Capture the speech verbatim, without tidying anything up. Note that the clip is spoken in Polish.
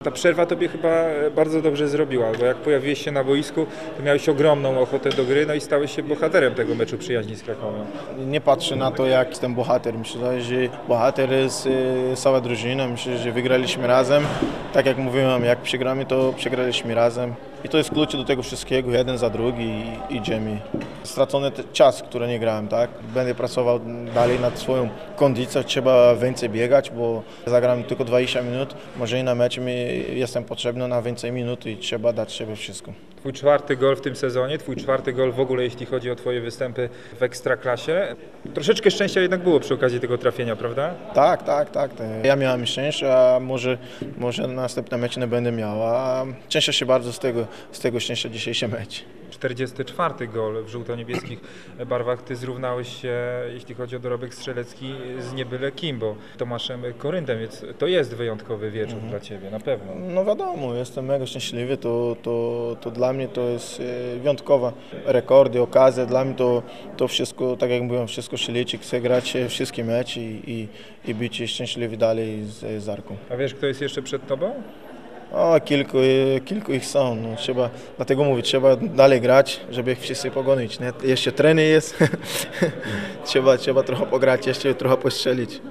Ta przerwa tobie chyba bardzo dobrze zrobiła, bo jak pojawiłeś się na boisku, to miałeś ogromną ochotę do gry, no i stałeś się bohaterem tego meczu przyjaźni z Krakowem. Nie patrzę na to, jak jestem bohater. Myślę, że bohater jest e, cała drużyna. Myślę, że wygraliśmy razem. Tak jak mówiłem, jak przegramy, to przegraliśmy razem. I to jest klucz do tego wszystkiego, jeden za drugi i idziemy. Stracony czas, który nie grałem, tak? Będę pracował dalej nad swoją kondycją, trzeba więcej biegać, bo zagram tylko dwadzieścia minut. Może i na meczu mi jestem potrzebny na więcej minut i trzeba dać siebie wszystko. Twój czwarty gol w tym sezonie, twój czwarty gol w ogóle, jeśli chodzi o twoje występy w Ekstraklasie. Troszeczkę szczęścia jednak było przy okazji tego trafienia, prawda? Tak, tak, tak. Ja miałem szczęście, a może, może na następnym meczu nie będę miał. A cieszę się bardzo z tego, z tego szczęścia dzisiejszy mecz. czterdziesty czwarty gol w żółto-niebieskich barwach. Ty zrównałeś się, jeśli chodzi o dorobek strzelecki, z niebyle kim, bo Tomaszem Koryntem, więc to jest wyjątkowy wieczór mhm. dla ciebie, na pewno. No wiadomo, jestem mega szczęśliwy, to, to, to dla mnie to jest wyjątkowa rekordy, okazje, dla mnie to, to wszystko, tak jak mówiłem, wszystko się liczy, chcę grać wszystkie mecze i, i, i być szczęśliwy dalej z, z Arką. A wiesz, kto jest jeszcze przed tobą? O, kilku, kilku ich są, no, trzeba, dlatego mówię, trzeba dalej grać, żeby ich wszyscy pogonić. Nie? Jeszcze trening jest, trzeba, trzeba trochę pograć, jeszcze trochę postrzelić.